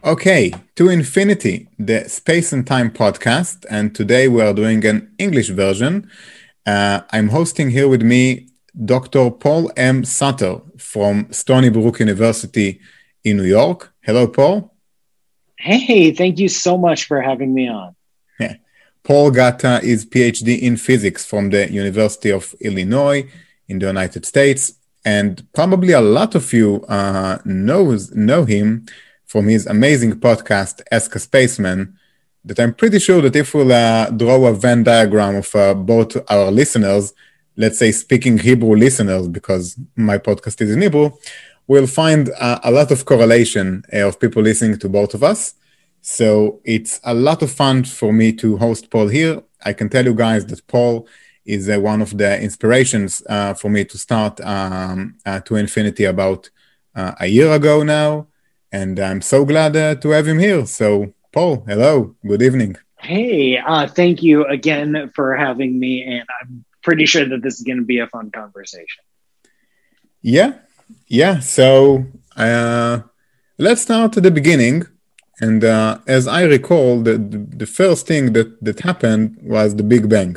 Okay, to Infinity, the Space and Time podcast, and today we are doing an English version. I'm hosting here with me Dr. Paul M. Sutter from Stony Brook University in New York. Hello, Paul. Hey, thank you so much for having me on. Yeah. Paul got his PhD in physics from the University of Illinois in the United States, and probably a lot of you know him from his amazing podcast, Ask a Spaceman, that I'm pretty sure that if we'll draw a Venn diagram of both our listeners, let's say speaking Hebrew listeners, because my podcast is in Hebrew, we'll find a lot of correlation of people listening to both of us. So it's a lot of fun for me to host Paul here. I can tell you guys that Paul is one of the inspirations for me to start To Infinity about a year ago now. And I'm so glad to have him here. So, Paul, hello. Good evening. Hey, thank you again for having me. And I'm pretty sure that this is going to be a fun conversation. Yeah. So let's start at the beginning. And as I recall, the first thing that happened was the Big Bang.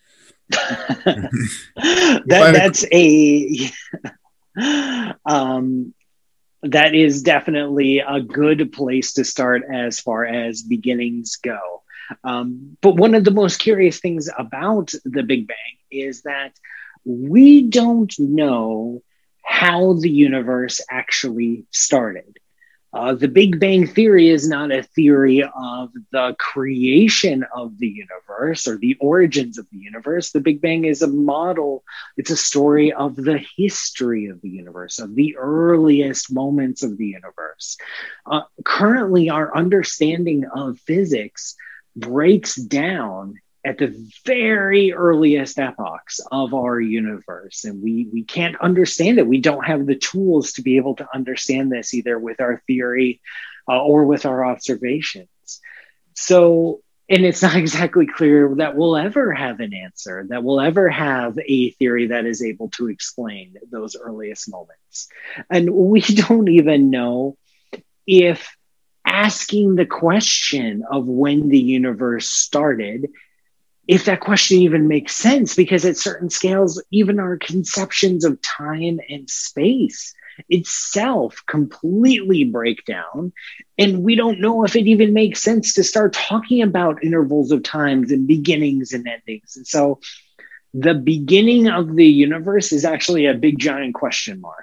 That is definitely a good place to start as far as beginnings go. But one of the most curious things about the Big Bang is that we don't know how the universe actually started. The Big Bang Theory is not a theory of the creation of the universe or the origins of the universe. The Big Bang is a model. It's a story of the history of the universe, of the earliest moments of the universe. Currently, our understanding of physics breaks down at the very earliest epochs of our universe. And we can't understand it. We don't have the tools to be able to understand this either with our theory or with our observations. So, and it's not exactly clear that we'll ever have an answer, that we'll ever have a theory that is able to explain those earliest moments. And we don't even know if asking the question of when the universe started, if that question even makes sense, because at certain scales, even our conceptions of time and space itself completely break down. And we don't know if it even makes sense to start talking about intervals of times and beginnings and endings. And so the beginning of the universe is actually a big, giant question mark.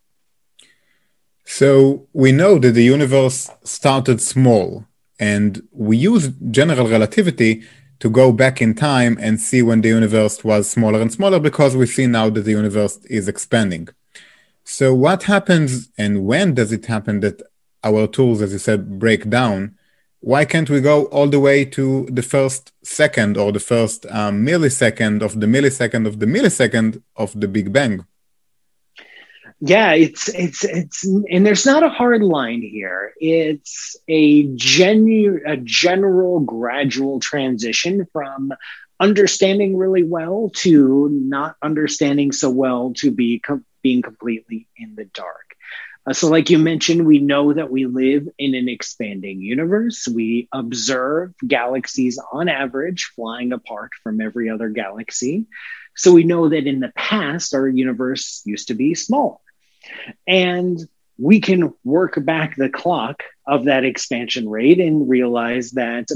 So we know that the universe started small, and we use general relativity to go back in time and see when the universe was smaller and smaller, because we see now that the universe is expanding. So what happens and when does it happen that our tools, as you said, break down? Why can't we go all the way to the first second or the first millisecond of the millisecond of the millisecond of the Big Bang? Yeah, it's and there's not a hard line here. It's a general gradual transition from understanding really well to not understanding so well to being completely in the dark. So like you mentioned, we know that we live in an expanding universe. We observe galaxies on average flying apart from every other galaxy. So we know that in the past, our universe used to be small. And we can work back the clock of that expansion rate and realize that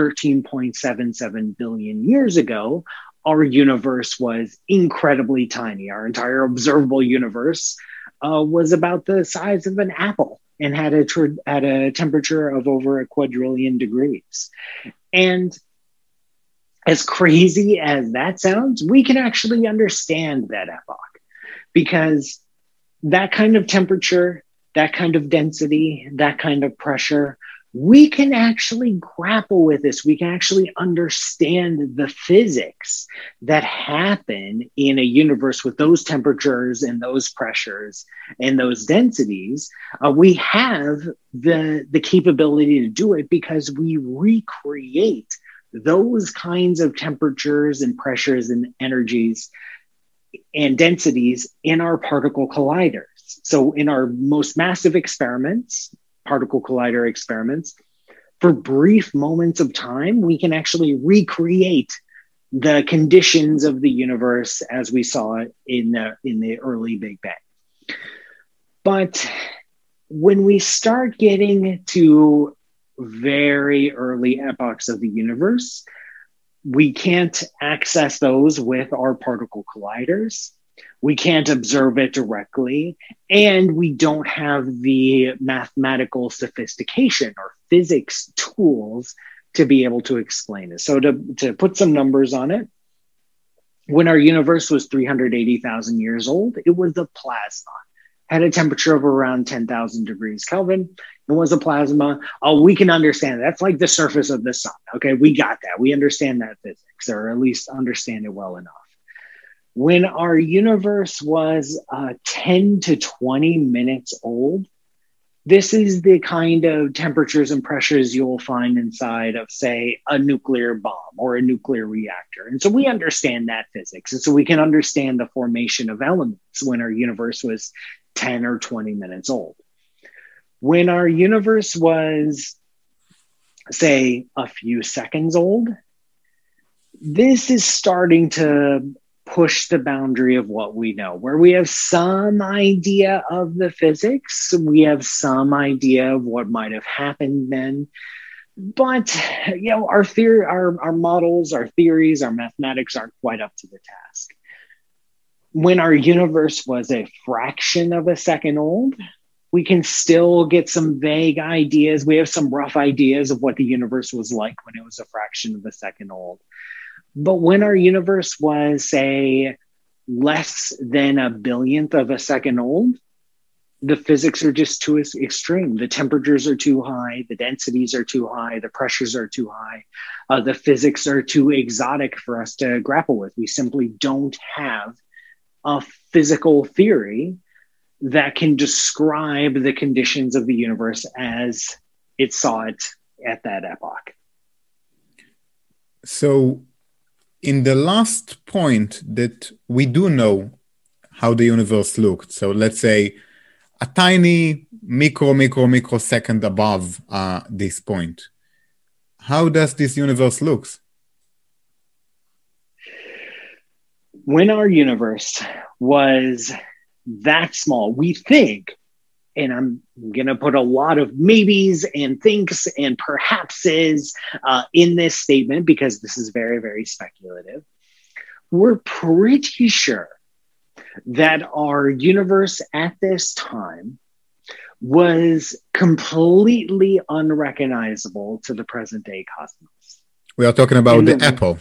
13.77 billion years ago, our universe was incredibly tiny. Our entire observable universe was about the size of an apple and had a temperature of over a quadrillion degrees. And as crazy as that sounds, we can actually understand that epoch, because that kind of temperature, that kind of density, that kind of pressure, we can actually grapple with this. We can actually understand the physics that happen in a universe with those temperatures and those pressures and those densities. We have the capability to do it because we recreate those kinds of temperatures and pressures and energies and densities in our particle colliders. So in our most massive experiments, particle collider experiments, for brief moments of time, we can actually recreate the conditions of the universe as we saw it in the early Big Bang. But when we start getting to very early epochs of the universe, we can't access those with our particle colliders. We can't observe it directly, and we don't have the mathematical sophistication or physics tools to be able to explain it. So to put some numbers on it, when our universe was 380,000 years old, it was a plasma, had a temperature of around 10,000 degrees Kelvin. It was a plasma. Oh, we can understand that. That's like the surface of the sun. Okay, we got that. We understand that physics, or at least understand it well enough. When our universe was 10 to 20 minutes old, this is the kind of temperatures and pressures you'll find inside of, say, a nuclear bomb or a nuclear reactor. And so we understand that physics. And so we can understand the formation of elements when our universe was 10 or 20 minutes old. When our universe was, say, a few seconds old, this is starting to push the boundary of what we know, where we have some idea of the physics, we have some idea of what might have happened then. But our theory, our models, our theories, our mathematics aren't quite up to the task. When our universe was a fraction of a second old, we can still get some vague ideas. We have some rough ideas of what the universe was like when it was a fraction of a second old. But when our universe was, say, less than a billionth of a second old, the physics are just too extreme. The temperatures are too high. The densities are too high. The pressures are too high. The physics are too exotic for us to grapple with. We simply don't have a physical theory that can describe the conditions of the universe as it saw it at that epoch. So, in the last point that we do know how the universe looked, so let's say a tiny microsecond above this point, how does this universe look? When our universe was that small, we think, and I'm going to put a lot of maybes and thinks and perhapses in this statement because this is very, very speculative. We're pretty sure that our universe at this time was completely unrecognizable to the present day cosmos. We are talking about the Apple.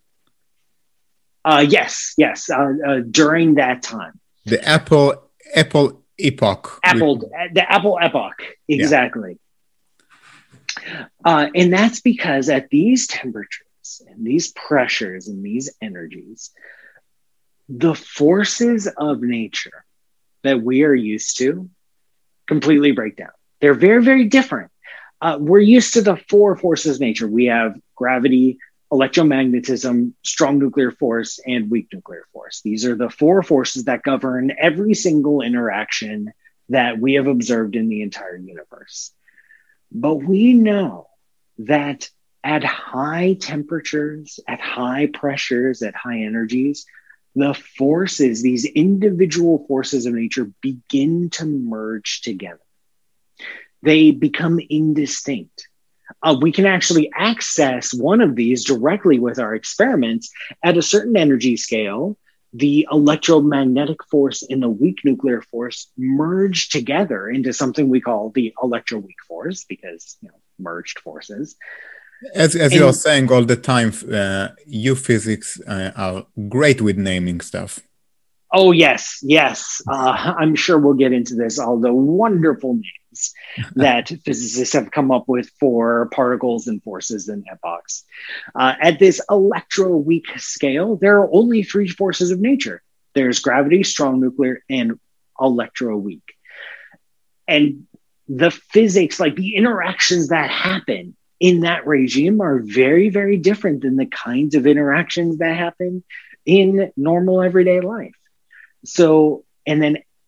Yes. During that time. The Apple epoch. The Apple epoch, exactly. Yeah. And that's because at these temperatures and these pressures and these energies, the forces of nature that we are used to completely break down. They're very, very different. We're used to the four forces of nature. We have gravity, electromagnetism, strong nuclear force, and weak nuclear force. These are the four forces that govern every single interaction that we have observed in the entire universe. But we know that at high temperatures, at high pressures, at high energies, the forces, these individual forces of nature, begin to merge together. They become indistinct. We can actually access one of these directly with our experiments at a certain energy scale. The electromagnetic force and the weak nuclear force merge together into something we call the electroweak force, because merged forces. As you're saying all the time, you physics are great with naming stuff. Oh, yes. I'm sure we'll get into this, all the wonderful names that physicists have come up with for particles and forces and epochs. At this electroweak scale, there are only three forces of nature. There's gravity, strong nuclear, and electroweak. And the physics, like the interactions that happen in that regime, are very, very different than the kinds of interactions that happen in normal everyday life. So, and then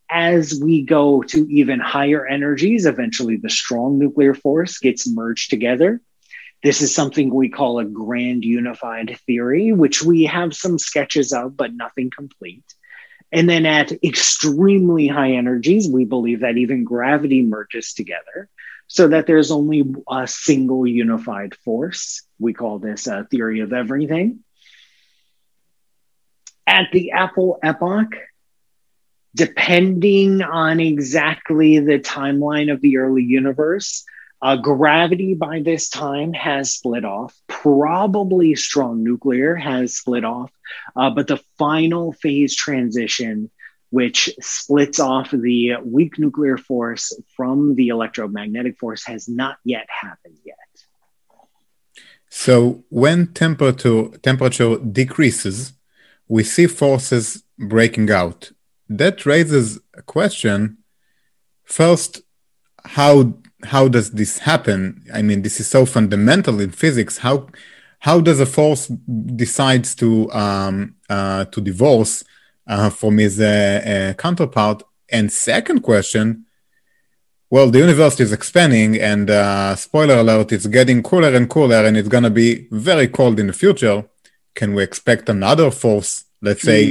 as we go to even higher energies, eventually the strong nuclear force gets merged together. This is something we call a grand unified theory, which we have some sketches of, but nothing complete. And then at extremely high energies, we believe that even gravity merges together so that there's only a single unified force. We call this a theory of everything. At the Apple epoch, depending on exactly the timeline of the early universe, gravity by this time has split off. Probably strong nuclear has split off. But the final phase transition, which splits off the weak nuclear force from the electromagnetic force, has not yet happened yet. So when temperature decreases, we see forces breaking out. That raises a question. First, how does this happen? I mean, this is so fundamental in physics. How does a force decides to divorce from his counterpart? And second question, well, the universe is expanding, and spoiler alert, it's getting cooler and cooler, and it's going to be very cold in the future. Can we expect another force? Let's say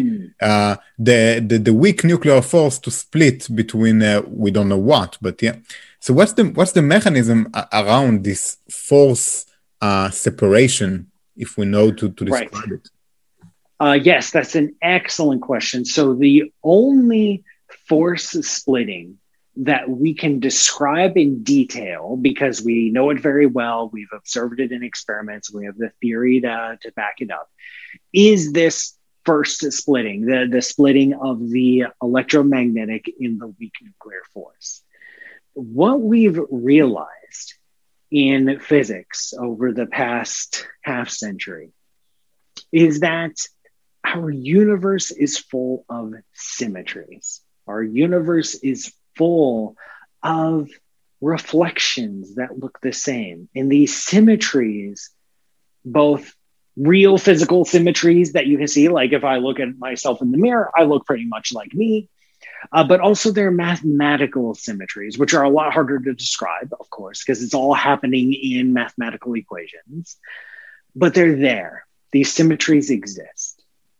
the weak nuclear force to split between we don't know what, but yeah. So what's the mechanism around this force separation, if we know to describe it? Yes, that's an excellent question. So the only force splitting that we can describe in detail, because we know it very well, we've observed it in experiments, we have the theory to back it up, is this first splitting, the splitting of the electromagnetic in the weak nuclear force. What we've realized in physics over the past half century is that our universe is full of symmetries. Our universe is full of reflections that look the same. And these symmetries, both real physical symmetries that you can see, like if I look at myself in the mirror, I look pretty much like me. But also there are mathematical symmetries, which are a lot harder to describe, of course, because it's all happening in mathematical equations. But they're there. These symmetries exist.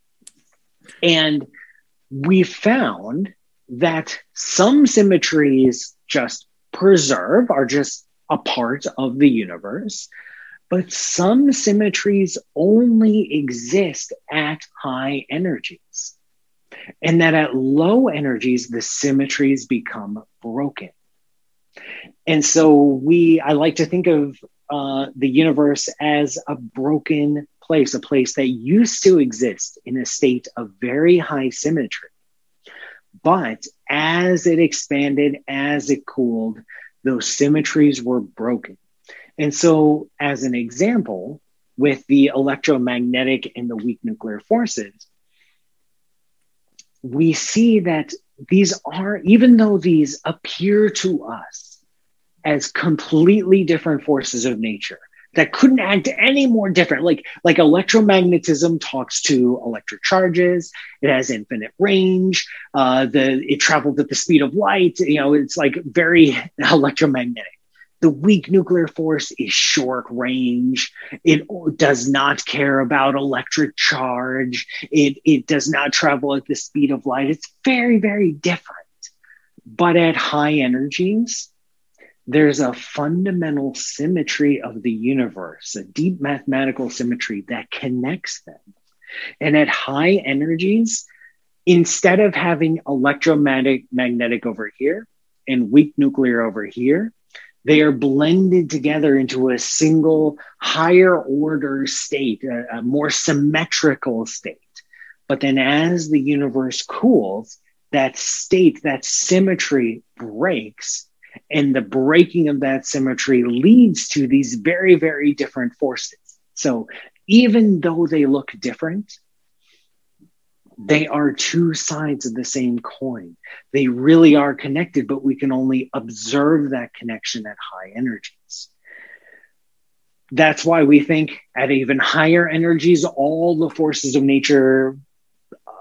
And we found that some symmetries just are just a part of the universe. But some symmetries only exist at high energies. And that at low energies, the symmetries become broken. And so I like to think of the universe as a broken place, a place that used to exist in a state of very high symmetry. But as it expanded, as it cooled, those symmetries were broken. And so, as an example, with the electromagnetic and the weak nuclear forces, we see that even though these appear to us as completely different forces of nature that couldn't act any more different, like electromagnetism talks to electric charges, it has infinite range, it traveled at the speed of light, it's like very electromagnetic. The weak nuclear force is short range. It does not care about electric charge. It does not travel at the speed of light. It's very, very different. But at high energies, there's a fundamental symmetry of the universe, a deep mathematical symmetry that connects them. And at high energies, instead of having electromagnetic over here and weak nuclear over here, they are blended together into a single higher order state, a more symmetrical state. But then as the universe cools, that state, that symmetry breaks. And the breaking of that symmetry leads to these very, very different forces. So even though they look different, they are two sides of the same coin. They really are connected, but we can only observe that connection at high energies. That's why we think at even higher energies, all the forces of nature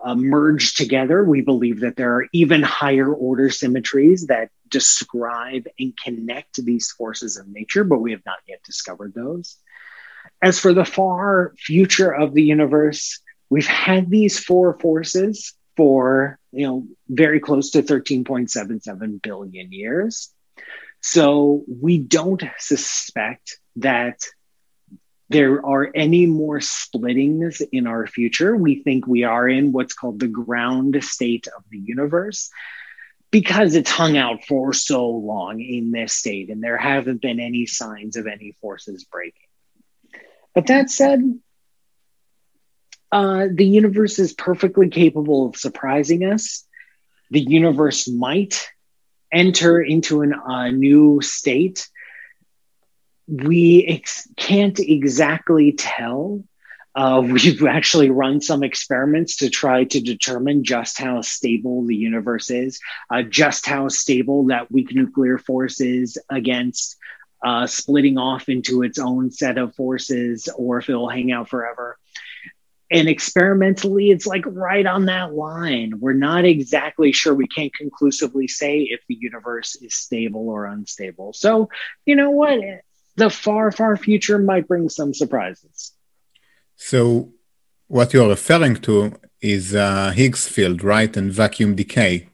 merge together. We believe that there are even higher order symmetries that describe and connect these forces of nature, but we have not yet discovered those. As for the far future of the universe, we've had these four forces for, very close to 13.77 billion years. So we don't suspect that there are any more splittings in our future. We think we are in what's called the ground state of the universe because it's hung out for so long in this state, and there haven't been any signs of any forces breaking. But that said, the universe is perfectly capable of surprising us. The universe might enter into a new state. We can't exactly tell. We've actually run some experiments to try to determine just how stable the universe is, just how stable that weak nuclear force is against splitting off into its own set of forces, or if it'll hang out forever. And experimentally, it's like right on that line. We're not exactly sure. We can't conclusively say if the universe is stable or unstable. So, you know what? The far, far future might bring some surprises. So what you're referring to is Higgs field, right? And vacuum decay.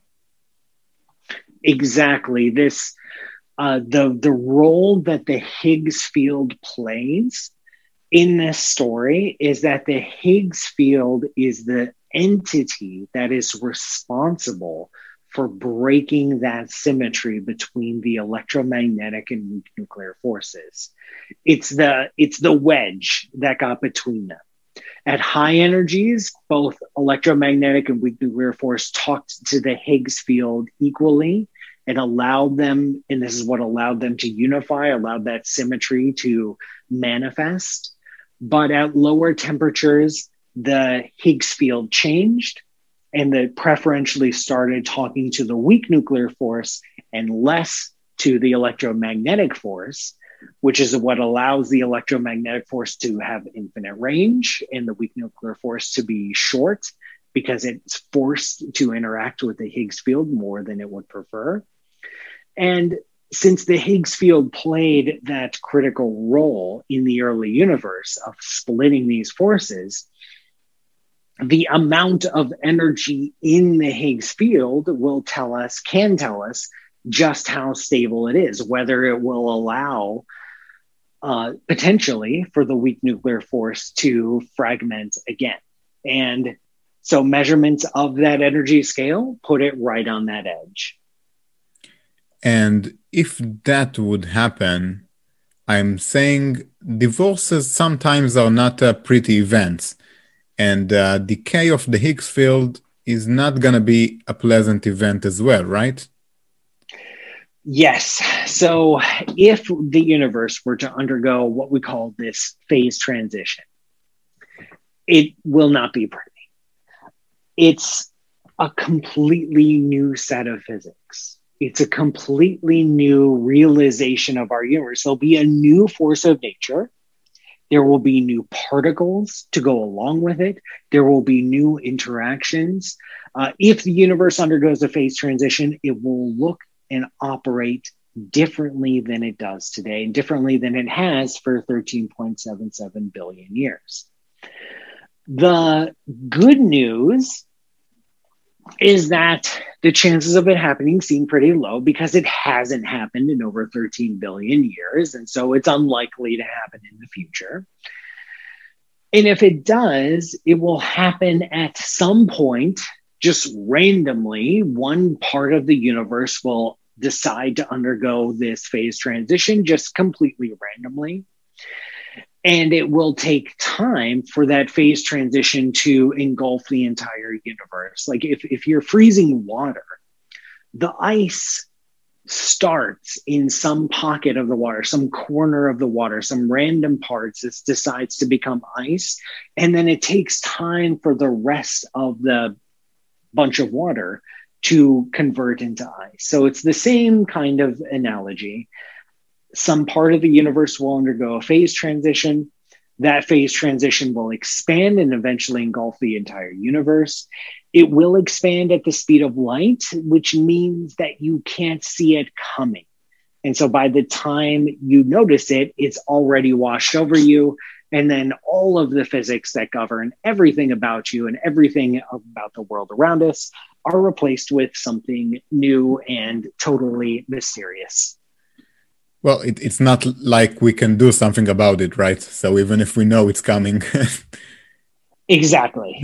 Exactly. This, the role that the Higgs field plays in this story is that the Higgs field is the entity that is responsible for breaking that symmetry between the electromagnetic and weak nuclear forces. It's the wedge that got between them. At high energies, both electromagnetic and weak nuclear force talked to the Higgs field equally and allowed them, and this is what allowed them to unify, allowed that symmetry to manifest. But at lower temperatures, the Higgs field changed, and that preferentially started talking to the weak nuclear force and less to the electromagnetic force, which is what allows the electromagnetic force to have infinite range and the weak nuclear force to be short because it's forced to interact with the Higgs field more than it would prefer. And since the Higgs field played that critical role in the early universe of splitting these forces, the amount of energy in the Higgs field can tell us just how stable it is, whether it will allow potentially for the weak nuclear force to fragment again. And so measurements of that energy scale put it right on that edge. And if that would happen, I'm saying divorces sometimes are not pretty events. And decay of the Higgs field is not going to be a pleasant event as well, right? Yes. So if the universe were to undergo what we call this phase transition, it will not be pretty. It's a completely new set of physics. It's a completely new realization of our universe. There'll be a new force of nature. There will be new particles to go along with it. There will be new interactions. If the universe undergoes a phase transition, it will look and operate differently than it does today, and differently than it has for 13.77 billion years. The good news is that the chances of it happening seem pretty low because it hasn't happened in over 13 billion years. And so it's unlikely to happen in the future. And if it does, it will happen at some point, just randomly. One part of the universe will decide to undergo this phase transition just completely randomly. And it will take time for that phase transition to engulf the entire universe. Like if you're freezing water, the ice starts in some pocket of the water, some corner of the water, some random parts. It decides to become ice. And then it takes time for the rest of the bunch of water to convert into ice. So it's the same kind of analogy. Some part of the universe will undergo a phase transition. That phase transition will expand and eventually engulf the entire universe. It will expand at the speed of light, which means that you can't see it coming. And so by the time you notice it, it's already washed over you. And then all of the physics that govern everything about you and everything about the world around us are replaced with something new and totally mysterious. Well, it's not like we can do something about it, right? So even if we know it's coming. Exactly.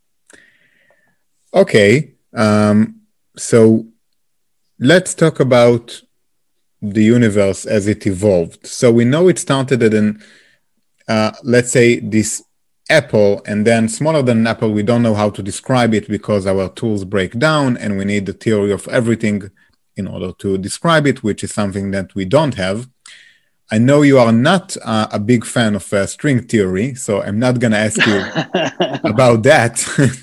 Okay. So let's talk about the universe as it evolved. So we know it started at let's say this apple, and then smaller than an apple. We don't know how to describe it because our tools break down and we need the theory of everything in order to describe it, which is something that we don't have. I know you are not a big fan of string theory, so I'm not going to ask you about that.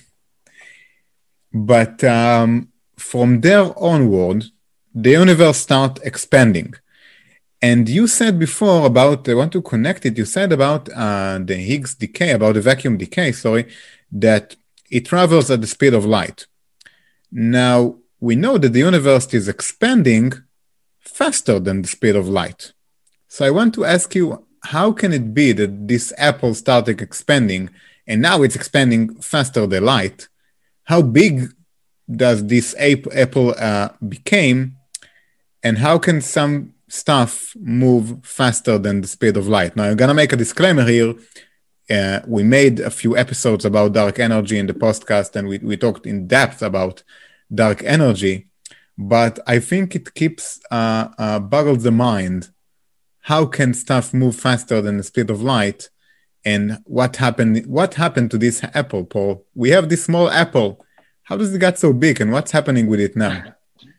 But from there onward, the universe starts expanding. And you said before about, I want to connect it, you said about the Higgs decay, about the vacuum decay, that it travels at the speed of light. Now, we know that the universe is expanding faster than the speed of light. So I want to ask you, how can it be that this apple started expanding and now it's expanding faster than light? How big does this apple became, and how can some stuff move faster than the speed of light? Now, I'm going to make a disclaimer here. We made a few episodes about dark energy in the podcast, and we talked in depth about dark energy, but I think it keeps boggles the mind. How can stuff move faster than the speed of light? And what happened to this apple, Paul? We have this small apple. How does it get so big, and what's happening with it now?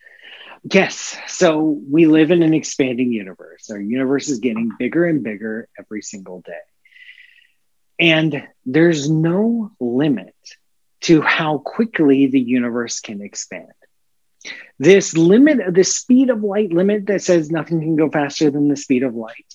Yes. So we live in an expanding universe. Our universe is getting bigger and bigger every single day. And there's no limit to how quickly the universe can expand. This limit, the speed of light limit that says nothing can go faster than the speed of light,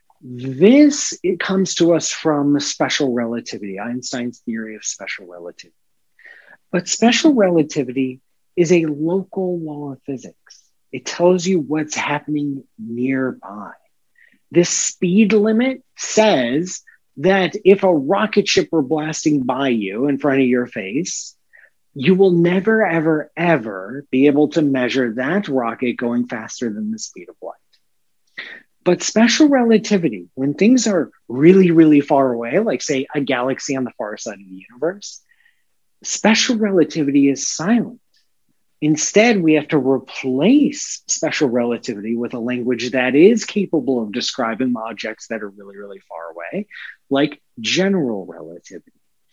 it comes to us from special relativity, Einstein's theory of special relativity. But special relativity is a local law of physics. It tells you what's happening nearby. This speed limit says that if a rocket ship were blasting by you in front of your face, you will never, ever, ever be able to measure that rocket going faster than the speed of light. But special relativity, when things are really, really far away, like say a galaxy on the far side of the universe, special relativity is silent. Instead, we have to replace special relativity with a language that is capable of describing objects that are really, really far away, like general relativity.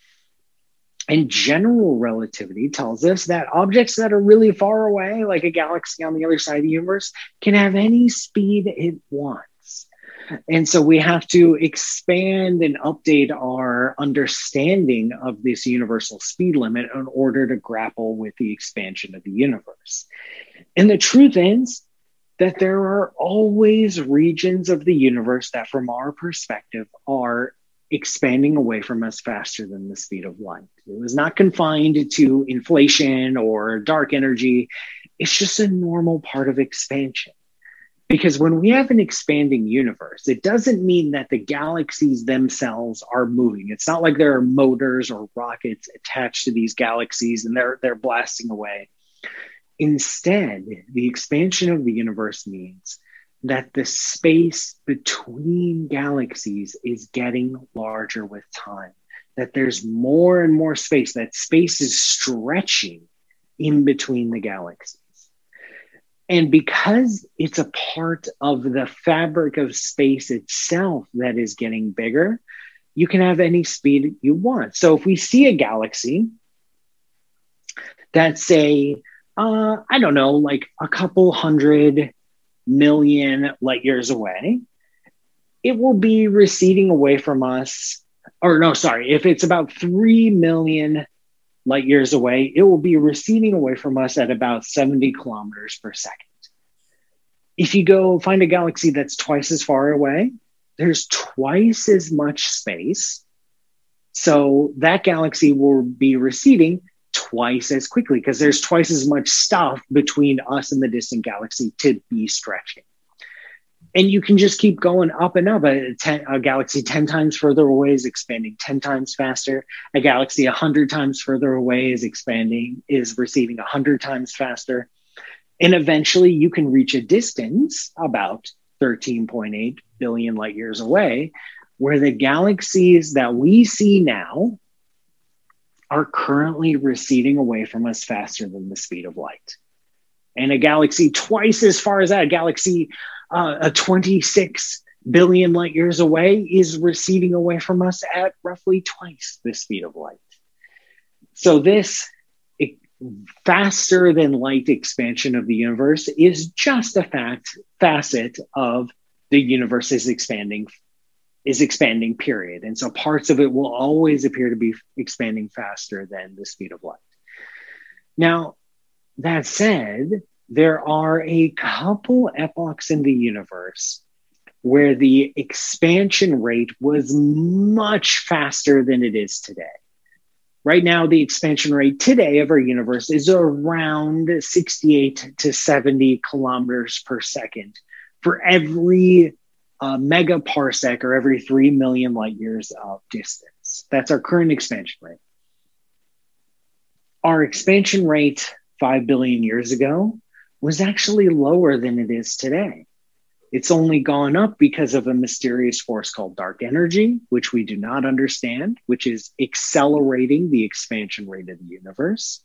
And general relativity tells us that objects that are really far away, like a galaxy on the other side of the universe, can have any speed it wants. And so we have to expand and update our understanding of this universal speed limit in order to grapple with the expansion of the universe. And the truth is that there are always regions of the universe that, from our perspective, are expanding away from us faster than the speed of light. It was not confined to inflation or dark energy. It's just a normal part of expansion. Because when we have an expanding universe, it doesn't mean that the galaxies themselves are moving. It's not like there are motors or rockets attached to these galaxies and they're blasting away. Instead, the expansion of the universe means that the space between galaxies is getting larger with time, that there's more and more space, that space is stretching in between the galaxies. And because it's a part of the fabric of space itself that is getting bigger, you can have any speed you want. So if we see a galaxy that's say, I don't know, like a couple 100 million light years away, it will be receding away from us. Or no, sorry, if it's about 3 million light years away, it will be receding away from us at about 70 kilometers per second. If you go find a galaxy that's twice as far away, there's twice as much space. So that galaxy will be receding twice as quickly because there's twice as much stuff between us and the distant galaxy to be stretching. And you can just keep going up and up. A galaxy 10 times further away is expanding 10 times faster. A galaxy 100 times further away is receding 100 times faster. And eventually you can reach a distance about 13.8 billion light years away, where the galaxies that we see now are currently receding away from us faster than the speed of light. And a galaxy twice as far as that, a galaxy 26 billion light years away is receding away from us at roughly twice the speed of light. So this faster than light expansion of the universe is just a facet of the universe is expanding, period. And so parts of it will always appear to be expanding faster than the speed of light. Now, that said, there are a couple epochs in the universe where the expansion rate was much faster than it is today. Right now, the expansion rate today of our universe is around 68 to 70 kilometers per second for every megaparsec, or every 3 million light years of distance. That's our current expansion rate. Our expansion rate 5 billion years ago was actually lower than it is today. It's only gone up because of a mysterious force called dark energy, which we do not understand, which is accelerating the expansion rate of the universe.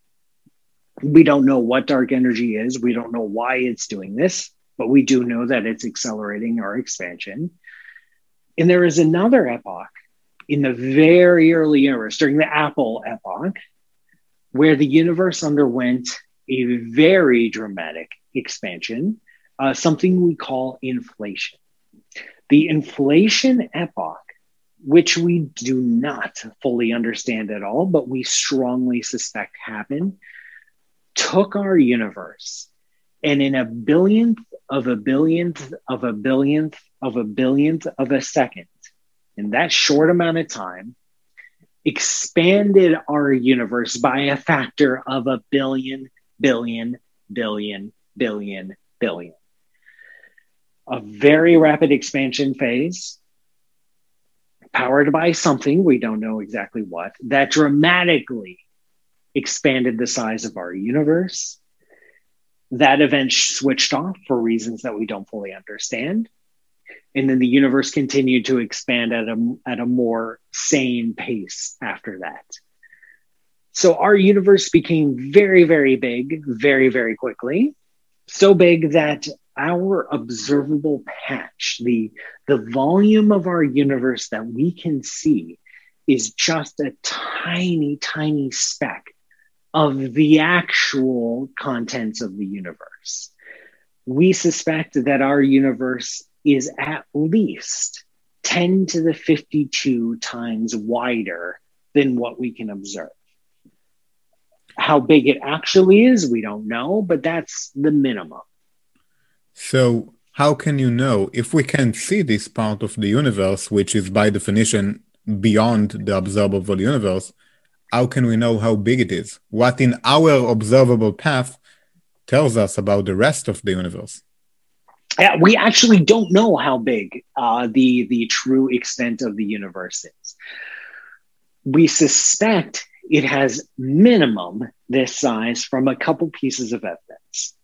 We don't know what dark energy is. We don't know why it's doing this, but we do know that it's accelerating our expansion. And there is another epoch in the very early universe, during the Apple epoch, where the universe underwent a very dramatic expansion, something we call inflation. The inflation epoch, which we do not fully understand at all, but we strongly suspect happened, took our universe and in a billionth of a billionth of a billionth of a billionth of a second, in that short amount of time, expanded our universe by a factor of a billion, billion, billion, billion, billion. A very rapid expansion phase, powered by something, we don't know exactly what, that dramatically expanded the size of our universe. That event switched off for reasons that we don't fully understand. And then the universe continued to expand at a more sane pace after that. So our universe became very, very big, very, very quickly. So big that our observable patch, the volume of our universe that we can see, is just a tiny, tiny speck of the actual contents of the universe. We suspect that our universe is at least 10 to the 52 times wider than what we can observe. How big it actually is, we don't know, but that's the minimum. So how can you know if we can see this part of the universe, which is by definition beyond the observable universe? How can we know how big it is? What in our observable path tells us about the rest of the universe? Yeah, we actually don't know how big the true extent of the universe is. We suspect it has minimum this size from a couple pieces of evidence.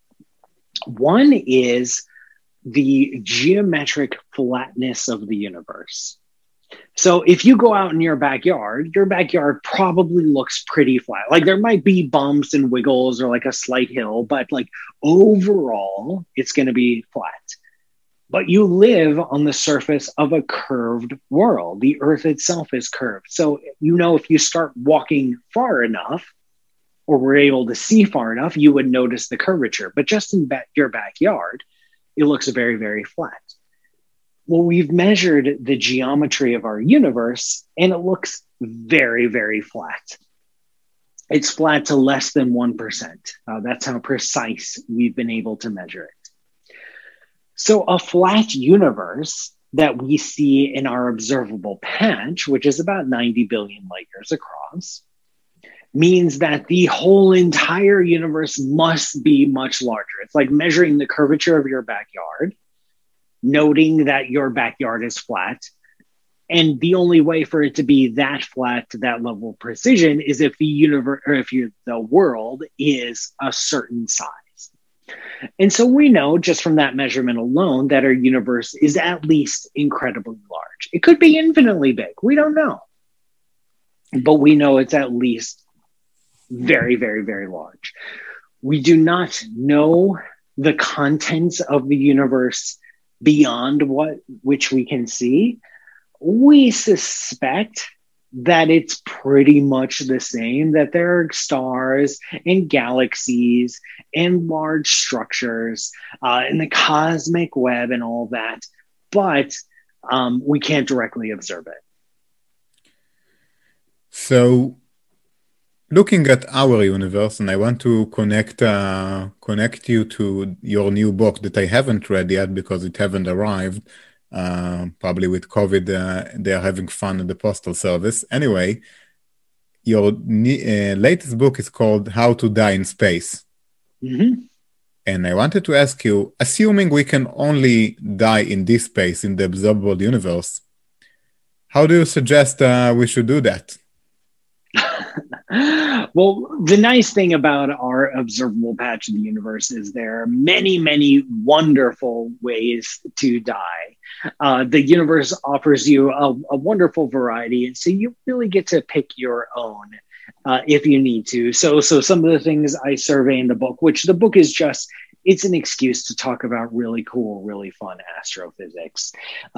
One is the geometric flatness of the universe. So if you go out in your backyard probably looks pretty flat. Like there might be bumps and wiggles or like a slight hill, but like overall, it's going to be flat. But you live on the surface of a curved world. The earth itself is curved. So, if you start walking far enough, or were able to see far enough, you would notice the curvature. But just in your backyard, it looks very, very flat. Well, we've measured the geometry of our universe, and it looks very, very flat. It's flat to less than 1%. That's how precise we've been able to measure it. So a flat universe that we see in our observable patch, which is about 90 billion light years across, means that the whole entire universe must be much larger. It's like measuring the curvature of your backyard, noting that your backyard is flat. And the only way for it to be that flat to that level of precision is if the universe, or if the world is a certain size. And so we know just from that measurement alone that our universe is at least incredibly large. It could be infinitely big. We don't know. But we know it's at least very, very, very large. We do not know the contents of the universe beyond which we can see. We suspect that it's pretty much the same, that there are stars and galaxies and large structures in the cosmic web and all that, but we can't directly observe it. So, looking at our universe, and I want to connect you to your new book that I haven't read yet because it haven't arrived. Probably with COVID, they are having fun at the postal service. Anyway, your latest book is called How to Die in Space. Mm-hmm. And I wanted to ask you, assuming we can only die in this space, in the observable universe, how do you suggest we should do that? Well, the nice thing about our observable patch of the universe is there are many, many wonderful ways to die. The universe offers you a wonderful variety, and so you really get to pick your own if you need to. So some of the things I survey in the book, which the book is just, it's an excuse to talk about really cool, really fun astrophysics.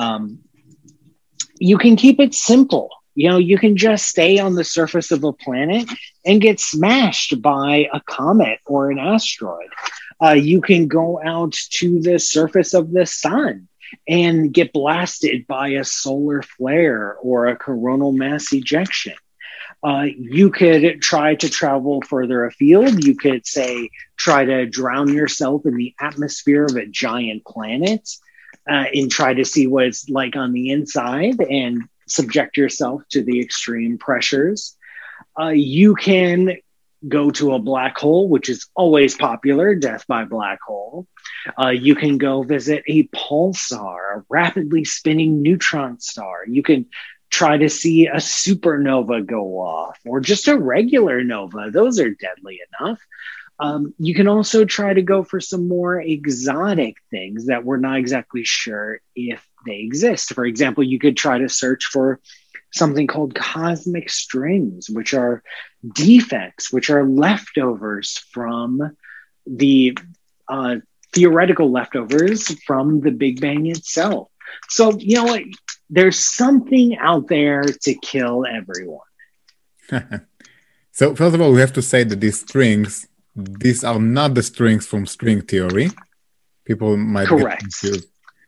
You can keep it simple. You can just stay on the surface of a planet and get smashed by a comet or an asteroid. You can go out to the surface of the sun and get blasted by a solar flare or a coronal mass ejection. You could try to travel further afield. You could, say, try to drown yourself in the atmosphere of a giant planet and try to see what it's like on the inside and subject yourself to the extreme pressures. You can go to a black hole, which is always popular, death by black hole. You can go visit a pulsar, a rapidly spinning neutron star. You can try to see a supernova go off, or just a regular nova. Those are deadly enough. You can also try to go for some more exotic things that we're not exactly sure if they exist. For example, you could try to search for something called cosmic strings, which are defects, which are leftovers from the theoretical leftovers from the Big Bang itself. So, there's something out there to kill everyone. So, first of all, we have to say that these are not the strings from string theory. People might get confused.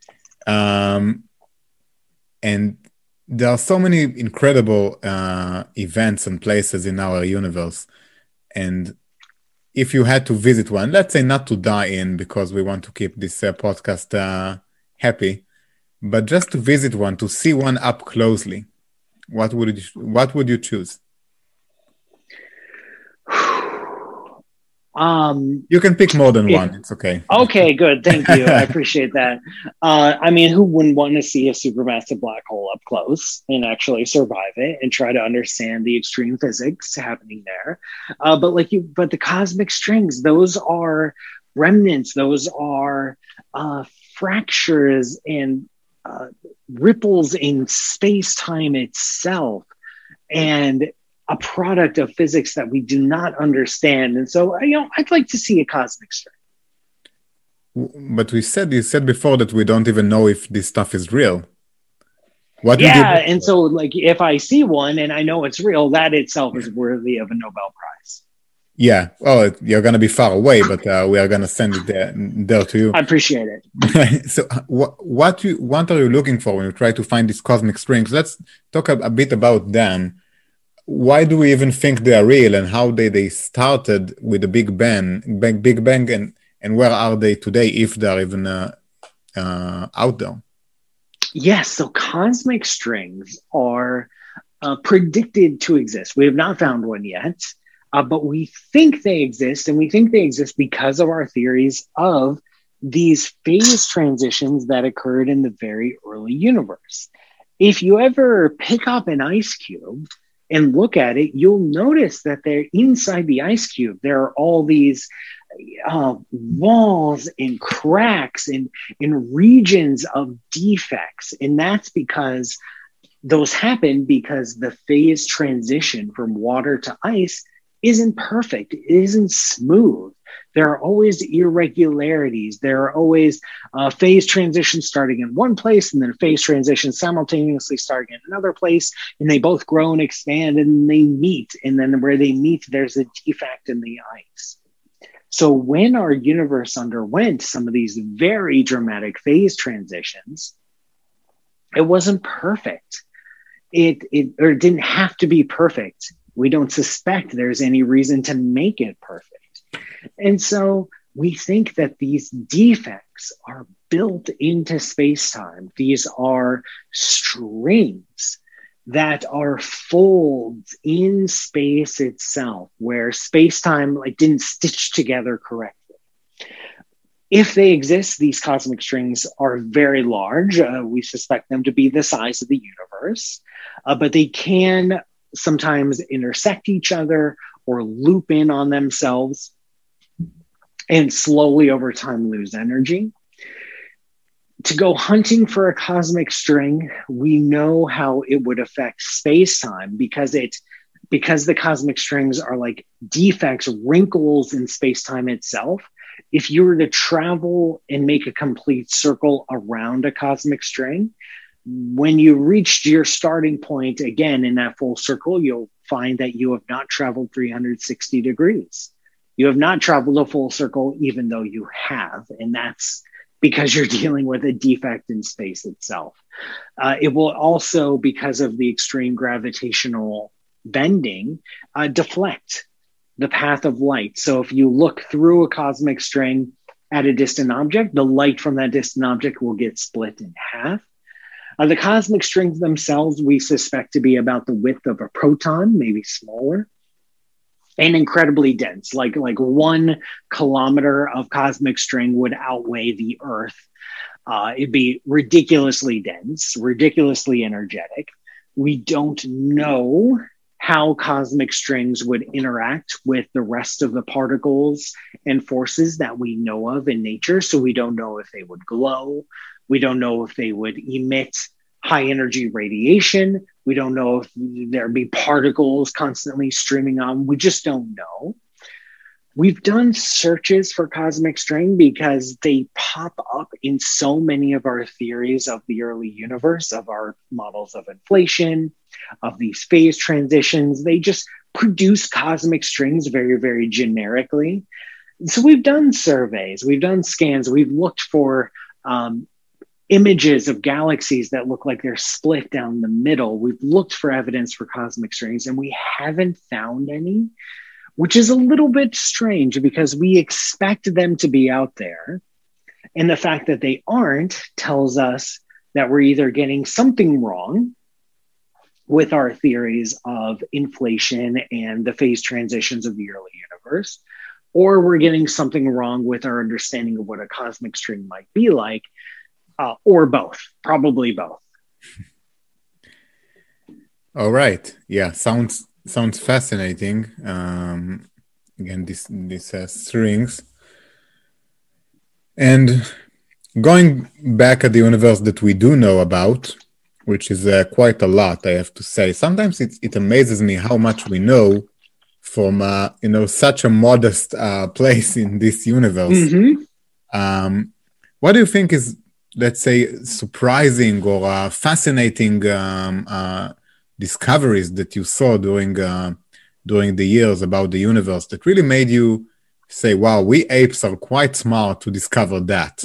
And there are so many incredible events and places in our universe. And if you had to visit one, let's say not to die in, because we want to keep this podcast happy, but just to visit one, to see one up closely, what would you choose? You can pick more than one. It's okay. Okay, good. Thank you. I appreciate that. Who wouldn't want to see a supermassive black hole up close and actually survive it and try to understand the extreme physics happening there? But the cosmic strings, those are remnants. Those are fractures and ripples in space-time itself, and a product of physics that we do not understand. And so, I'd like to see a cosmic string. But you said before that we don't even know if this stuff is real. And so, if I see one and I know it's real, that itself is worthy of a Nobel Prize. Yeah. Well, you're going to be far away, but we are going to send it there to you. I appreciate it. So what are you looking for when you try to find these cosmic strings? Let's talk a bit about them. Why do we even think they are real, and how they started with the Big Bang, and where are they today, if they are even out there? Yes, so cosmic strings are predicted to exist. We have not found one yet, but we think they exist, and we think they exist because of our theories of these phase transitions that occurred in the very early universe. If you ever pick up an ice cube and look at it, you'll notice that they're inside the ice cube. There are all these walls and cracks and regions of defects. And that's because those happen because the phase transition from water to ice isn't perfect, it isn't smooth. There are always irregularities. There are always phase transitions starting in one place and then phase transitions simultaneously starting in another place. And they both grow and expand and they meet. And then where they meet, there's a defect in the ice. So when our universe underwent some of these very dramatic phase transitions, it wasn't perfect. It didn't have to be perfect. We don't suspect there's any reason to make it perfect. And so we think that these defects are built into space-time. These are strings that are folds in space itself, where space-time didn't stitch together correctly. If they exist, these cosmic strings are very large. We suspect them to be the size of the universe, but they can sometimes intersect each other or loop in on themselves and slowly over time lose energy. To go hunting for a cosmic string, we know how it would affect space-time because the cosmic strings are like defects, wrinkles in space-time itself. If you were to travel and make a complete circle around a cosmic string, when you reached your starting point again in that full circle, you'll find that you have not traveled 360 degrees. You have not traveled a full circle, even though you have. And that's because you're dealing with a defect in space itself. It will also, because of the extreme gravitational bending, deflect the path of light. So if you look through a cosmic string at a distant object, the light from that distant object will get split in half. The cosmic strings themselves, we suspect to be about the width of a proton, maybe smaller, and incredibly dense. Like 1 kilometer of cosmic string would outweigh the Earth. It'd be ridiculously dense, ridiculously energetic. We don't know how cosmic strings would interact with the rest of the particles and forces that we know of in nature. So we don't know if they would glow. We don't know if they would emit high energy radiation. We don't know if there'd be particles constantly streaming on. We just don't know. We've done searches for cosmic string because they pop up in so many of our theories of the early universe, of our models of inflation, of these phase transitions. They just produce cosmic strings very, very generically. So we've done surveys, we've done scans, we've looked for images of galaxies that look like they're split down the middle. We've looked for evidence for cosmic strings and we haven't found any, which is a little bit strange because we expect them to be out there. And the fact that they aren't tells us that we're either getting something wrong with our theories of inflation and the phase transitions of the early universe, or we're getting something wrong with our understanding of what a cosmic string might be like, or both, probably both. All right. Yeah, sounds fascinating. Again, this strings. And going back at the universe that we do know about, which is quite a lot, I have to say. Sometimes it amazes me how much we know from such a modest place in this universe. Mm-hmm. What do you think is, let's say, surprising or fascinating discoveries that you saw during the years about the universe that really made you say, wow, we apes are quite smart to discover that?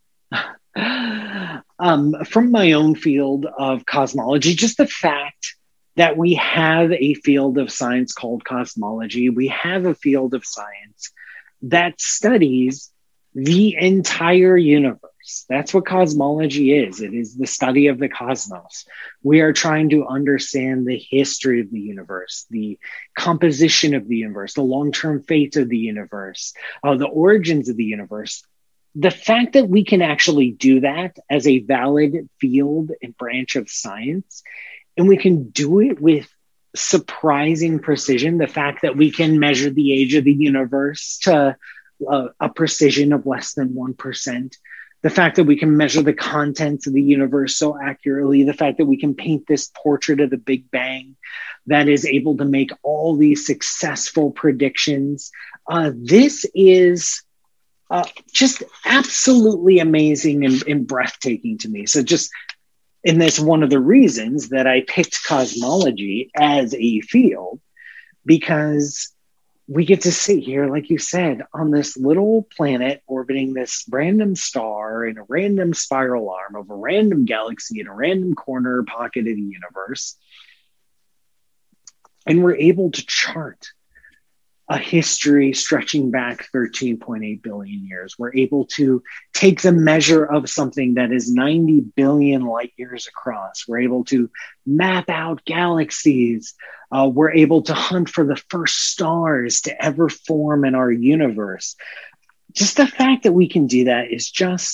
From my own field of cosmology, just the fact that we have a field of science called cosmology, we have a field of science that studies the entire universe. That's what cosmology is. It is the study of the cosmos. We are trying to understand the history of the universe, the composition of the universe, the long-term fate of the universe, the origins of the universe. The fact that we can actually do that as a valid field and branch of science, and we can do it with surprising precision, the fact that we can measure the age of the universe to a precision of less than 1%, the fact that we can measure the contents of the universe so accurately, the fact that we can paint this portrait of the Big Bang that is able to make all these successful predictions. This is just absolutely amazing and breathtaking to me. So and that's one of the reasons that I picked cosmology as a field, because we get to sit here, like you said, on this little planet orbiting this random star in a random spiral arm of a random galaxy in a random corner pocket of the universe. And we're able to chart a history stretching back 13.8 billion years. We're able to take the measure of something that is 90 billion light years across. We're able to map out galaxies. We're able to hunt for the first stars to ever form in our universe. Just the fact that we can do that is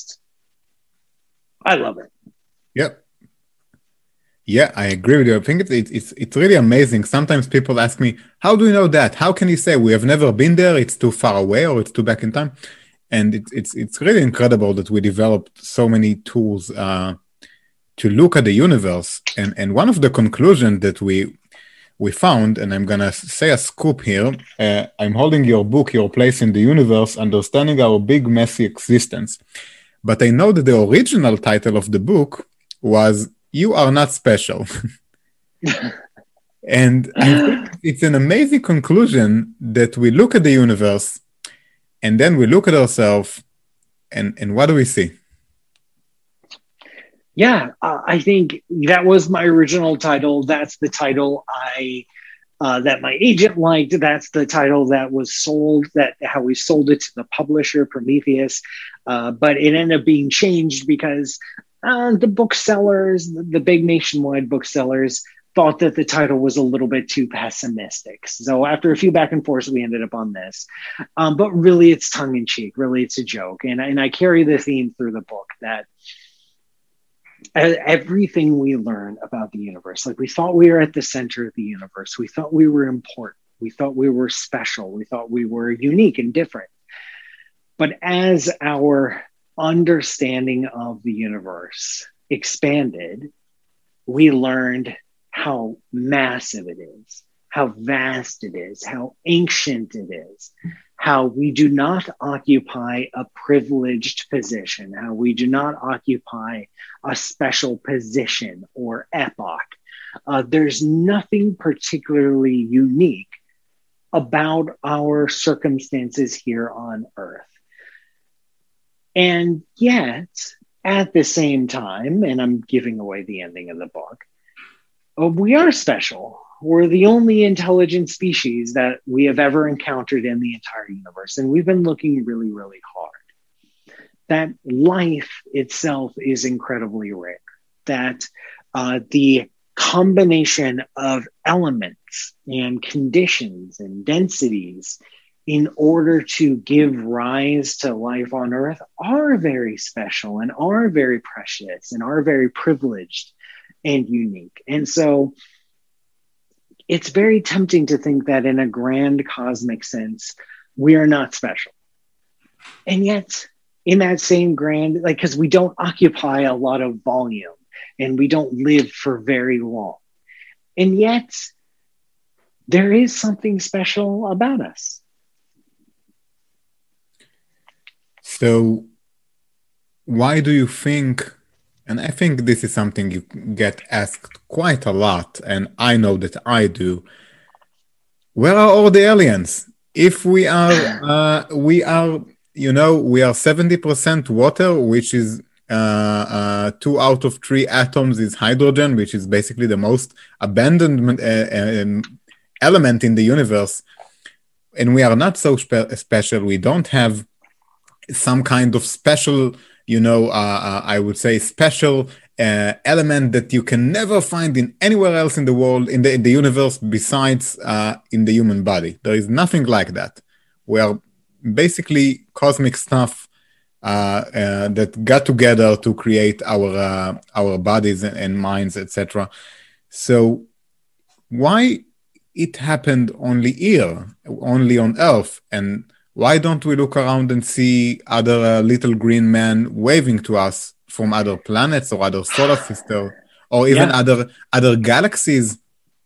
I love it. Yep. Yeah, I agree with you. I think it's really amazing. Sometimes people ask me, how do you know that? How can you say we have never been there? It's too far away or it's too back in time. And it's really incredible that we developed so many tools to look at the universe. And one of the conclusions that we found, and I'm going to say a scoop here, I'm holding your book, Your Place in the Universe, Understanding Our Big Messy Existence. But I know that the original title of the book was You Are Not Special. And I think it's an amazing conclusion that we look at the universe and then we look at ourselves and what do we see? Yeah, I think that was my original title. That's the title that my agent liked. That's the title that was sold, how we sold it to the publisher, Prometheus. But it ended up being changed because the booksellers, the big nationwide booksellers, thought that the title was a little bit too pessimistic. So after a few back and forths, we ended up on this. But really, it's tongue in cheek. Really, it's a joke. And I carry the theme through the book that everything we learn about the universe, like we thought we were at the center of the universe. We thought we were important. We thought we were special. We thought we were unique and different. But as our understanding of the universe expanded, we learned how massive it is, how vast it is, how ancient it is, how we do not occupy a privileged position, how we do not occupy a special position or epoch. There's nothing particularly unique about our circumstances here on Earth. And yet, at the same time, and I'm giving away the ending of the book, we are special. We're the only intelligent species that we have ever encountered in the entire universe. And we've been looking really, really hard. That life itself is incredibly rare. That the combination of elements and conditions and densities in order to give rise to life on Earth are very special and are very precious and are very privileged and unique. And so it's very tempting to think that in a grand cosmic sense, we are not special. And yet, in that same grand, because we don't occupy a lot of volume and we don't live for very long. And yet, there is something special about us. So, why do you think, and I think this is something you get asked quite a lot, and I know that I do, where are all the aliens? If we are, we are 70% water, which is 2 out of 3 atoms is hydrogen, which is basically the most abandoned element in the universe. And we are not so special. We don't have some kind of special, I would say special element that you can never find in anywhere else in the world, in the universe, besides in the human body. There is nothing like that. We are basically cosmic stuff that got together to create our bodies and minds, etc. So why it happened only here, only on Earth, and why don't we look around and see other little green men waving to us from other planets or other solar systems, or even other galaxies?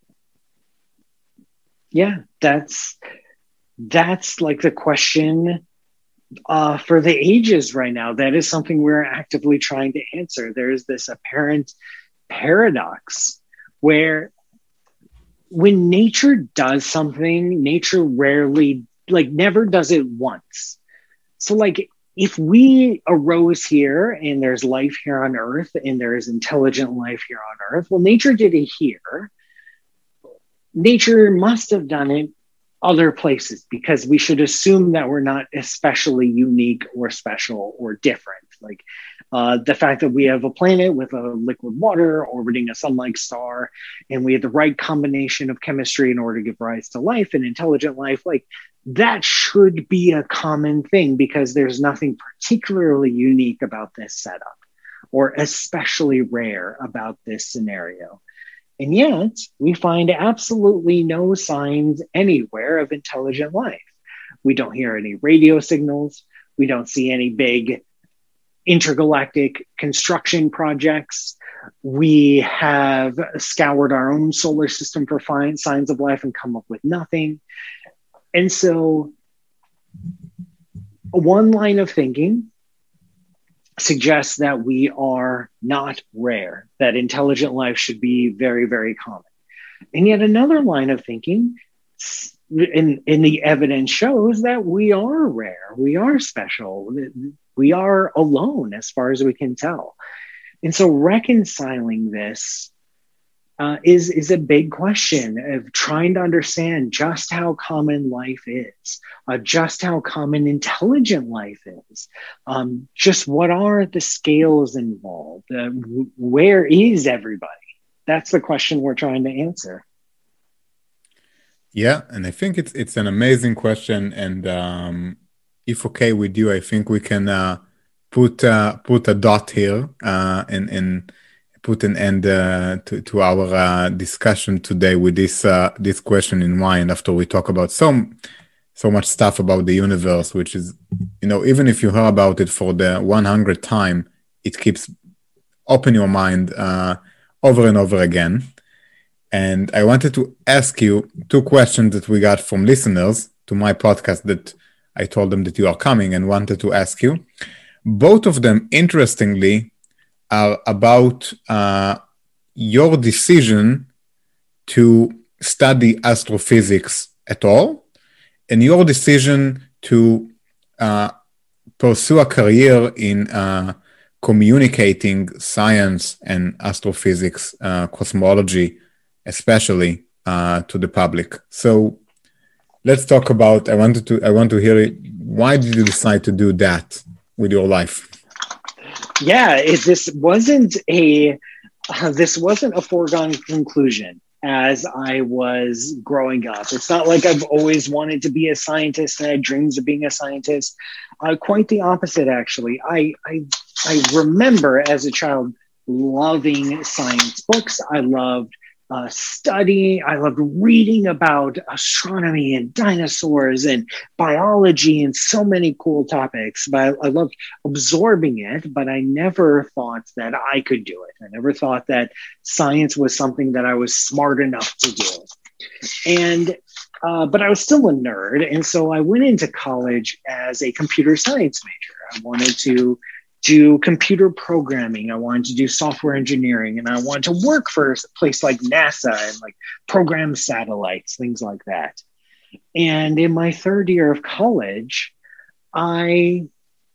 Yeah, that's like the question for the ages right now. That is something we're actively trying to answer. There's this apparent paradox where when nature does something, nature rarely, like, never does it once. So, like, if we arose here and there's life here on Earth and there is intelligent life here on Earth, well, nature did it here. Nature must have done it other places, because we should assume that we're not especially unique or special or different. Like the fact that we have a planet with a liquid water orbiting a sun-like star, and we have the right combination of chemistry in order to give rise to life and intelligent life, like that should be a common thing, because there's nothing particularly unique about this setup or especially rare about this scenario. And yet, we find absolutely no signs anywhere of intelligent life. We don't hear any radio signals. We don't see any big intergalactic construction projects. We have scoured our own solar system for signs of life and come up with nothing. And so, one line of thinking suggests that we are not rare, that intelligent life should be very, very common. And yet another line of thinking in the evidence shows that we are rare, we are special, we are alone as far as we can tell. And so reconciling this is a big question of trying to understand just how common life is, just how common intelligent life is, just what are the scales involved, where is everybody? That's the question we're trying to answer. Yeah, and I think it's an amazing question, and if okay with you, I think we can put a dot here and put an end to our discussion today with this question in mind. After we talk about so much stuff about the universe, which is, even if you hear about it for the 100th time, it keeps open your mind over and over again. And I wanted to ask you two questions that we got from listeners to my podcast, that I told them that you are coming and wanted to ask you. Both of them, interestingly, are about your decision to study astrophysics at all, and your decision to pursue a career in communicating science and astrophysics, cosmology, especially to the public. So let's talk about. I want to hear it. Why did you decide to do that with your life? Yeah, this wasn't a foregone conclusion as I was growing up. It's not like I've always wanted to be a scientist and I had dreams of being a scientist. Quite the opposite, actually. I remember as a child loving science books. I loved studying. I loved reading about astronomy and dinosaurs and biology and so many cool topics. But I loved absorbing it, but I never thought that I could do it. I never thought that science was something that I was smart enough to do. And but I was still a nerd. And so I went into college as a computer science major. I wanted to do computer programming. I wanted to do software engineering, and I wanted to work for a place like NASA and like program satellites, things like that. And in my third year of college, I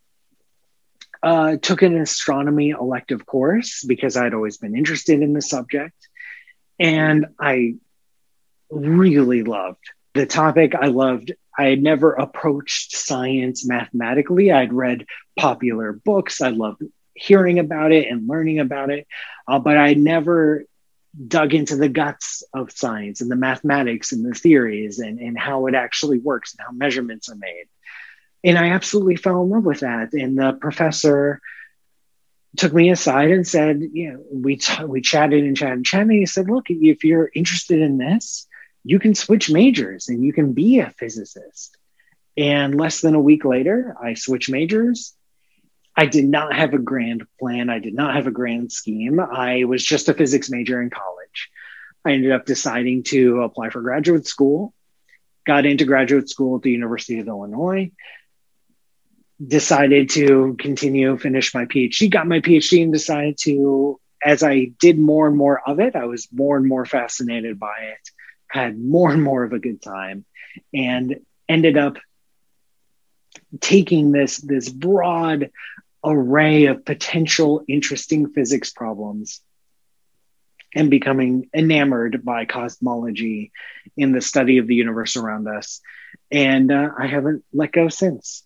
took an astronomy elective course because I'd always been interested in the subject. And I really loved the topic. I loved I had never approached science mathematically. I'd read popular books. I loved hearing about it and learning about it, but I never dug into the guts of science and the mathematics and the theories and how it actually works and how measurements are made. And I absolutely fell in love with that. And the professor took me aside and said, we chatted and chatted and chatted. And he said, look, if you're interested in this, you can switch majors and you can be a physicist. And less than a week later, I switched majors. I did not have a grand plan. I did not have a grand scheme. I was just a physics major in college. I ended up deciding to apply for graduate school, got into graduate school at the University of Illinois, decided to finish my PhD, got my PhD, and decided to, as I did more and more of it, I was more and more fascinated by it, had more and more of a good time, and ended up taking this broad array of potential interesting physics problems and becoming enamored by cosmology in the study of the universe around us. And I haven't let go since.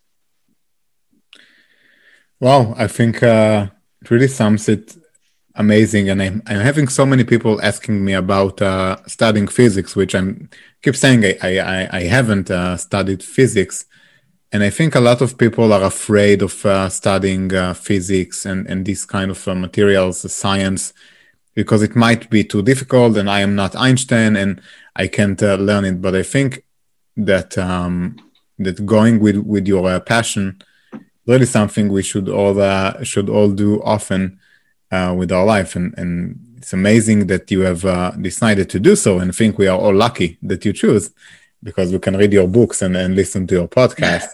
Wow, I think it really sums it amazing. And I'm having so many people asking me about studying physics, which keep saying I haven't studied physics. And I think a lot of people are afraid of studying physics and this kind of materials, science, because it might be too difficult and I am not Einstein and I can't learn it. But I think that that going with your passion, really something we should all do often with our life. And it's amazing that you have decided to do so. And I think we are all lucky that you choose, because we can read your books and listen to your podcast.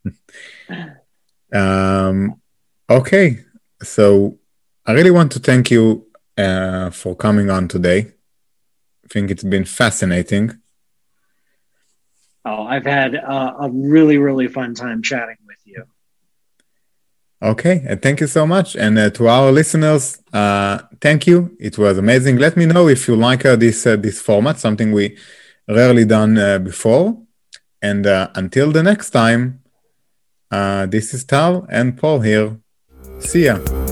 Okay, so I really want to thank you for coming on today. I think it's been fascinating. Oh, I've had a really, really fun time chatting with you. Okay, and thank you so much. And to our listeners, thank you. It was amazing. Let me know if you like this format, something we rarely done before. And until the next time, this is Tal and Paul here. See ya.